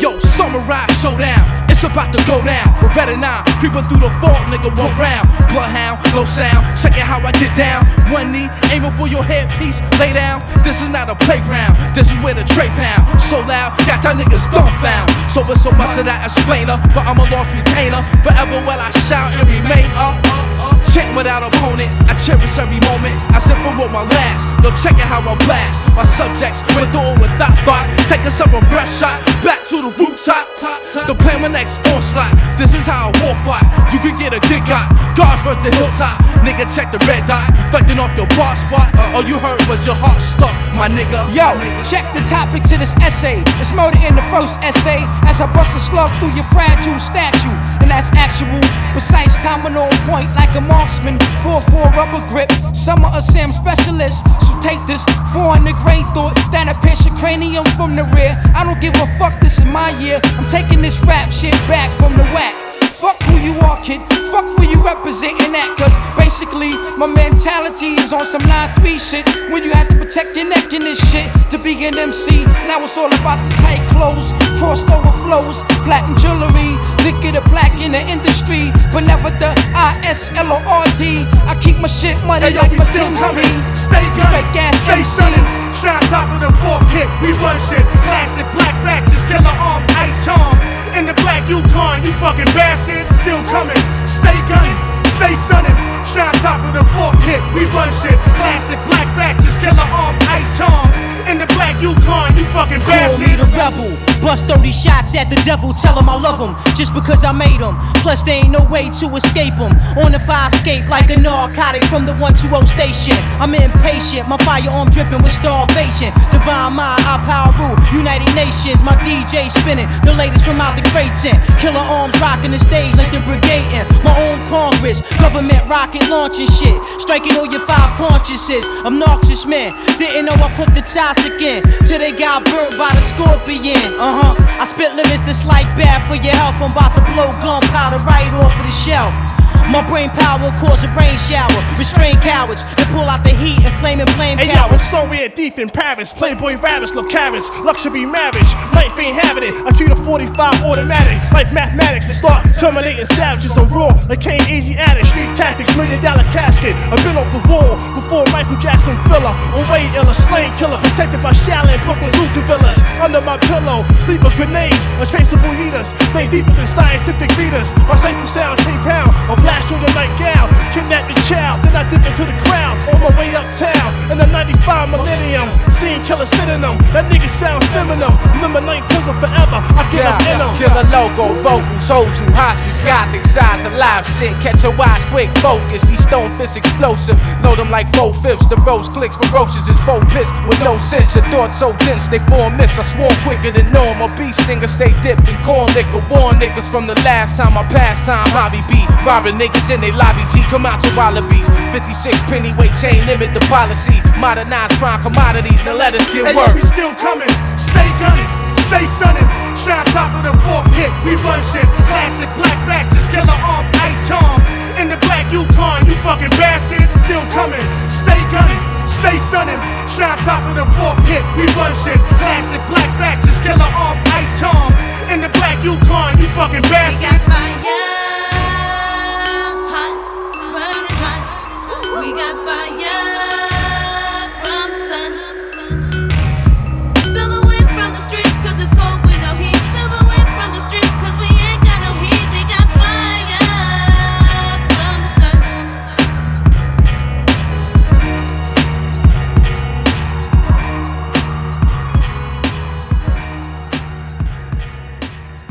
Yo, Samurai Showdown, it's about to go down. Beretta 9, creeping through the fog, nigga, one round. Bloodhound, low sound, check it how I get down. One knee, aiming for your headpiece, lay down. This is not a playground, this is where the tray pound. So loud, got y'all niggas dumbfound. So it's so much that I explain her, but I'm a lost retainer. Forever will I shout and remain up. Chant without opponent, I cherish every moment. I sip for what my last, yo, check it how I blast. My subjects, with or without thought, take a several breath shot, back to the rooftop. The plan my next onslaught, this is how I war fight. You can get a good got, guards versus the hilltop. Nigga, check the red dot, reflecting off your bar spot. All you heard was your heart stuck, my nigga. Yo, check the topic to this essay. It's murder in the first essay. As I bust a slug through your fragile statue, and that's actual, precise timing on point like a marksman. 4-4 rubber grip, summer a Sam specialist. So take this 400 grade thought, then I pierce your cranium from the rear. I don't give a fuck, this is my year. I'm taking this rap shit back from the whack. Fuck who you are, kid. Fuck who you representing at. Cause basically, my mentality is on some 9-3 shit. When you had to protect your neck in this shit to be an MC. Now it's all about the tight clothes, crossed over flows, platinum jewelry. Look at the black in the industry, but never the ISLORD. I keep my shit money hey, yo, like we my still teams coming. be. Stay gunning, Fake ass stay MCs. sunning. Shine top of the fourth hit, we run shit. Classic black matches, killer arm, ice charm. In the black Yukon, you fucking bastards. Still coming, stay gunning, stay sunning. Shine top of the fourth hit, we run shit. Classic black matches, killer arm, ice charm. In the black Yukon, you fucking Call me bastards. the rebel, bust 30 shots at the devil, tell him I love him, just because I made him. Plus there ain't no way to escape him. On the fire escape like a narcotic from the 120 station. I'm impatient, my firearm dripping with starvation. Divine mind, I power rule, United Nations. My DJ spinning, the latest from out the crates in. Killer arms rocking the stage like the brigade in. My own Congress, government rocket launching shit. Striking all your 5 consciences, obnoxious man. Didn't know I put the toxic in, till they got burnt by the scorpion. I spit limits that's like bad for your health. I'm about to blow gunpowder right off of the shelf. My brain power cause a rain shower, restrain cowards and pull out the heat and flaming flame hey, yo, I'm somewhere deep in Paris. Playboy ravish, love carrots, luxury marriage. Life ain't having it. I treat a 45 automatic like mathematics and start terminating savages on raw like Kane Easy Addict. Street tactics, $1 million casket. I've been off the wall before Michael Jackson Thriller. On way illa, slain killer, protected by Shaolin, Brooklyn Zuka villas. Under my pillow, sleep with grenades, untraceable heaters. Stay deeper than scientific readers. My safer sound, K-Pound, a blast through the nightgown. Kidnap the child, then I dip into the crowd. On my way uptown, in the 95 millennium. Seeing killer sitting them, that nigga sound feminine. Remember 9 prison forever, I get up in them. Killer logo, vocals, hold you hostage, gothic size of live shit. Catch your eyes quick, focus. These stone fists explosive, load them like 4/5. The rose clicks ferocious as 4 pits with no sense. Your thoughts so dense, they form this. I swore quicker than normal. Beast stinger stay dipped in corn liquor. Warn niggas from the last time I passed time. Hobby beat, robbing niggas in they lobby. G, come out your wallabies. 56 pennyweight chain limit the policy. Modernized prime commodities, now let us get hey, work. yo, we still coming, stay gunning, stay sunning. Shine top of the fourth hit, we run shit. Classic black matches, killer arm, ice charm. In the black Yukon, you fucking bastards. Still coming, stay gunning, stay sunning. Shine top of the fourth hit, we run shit. Classic black matches, killer arm, ice charm. In the black Yukon, you fucking bastards.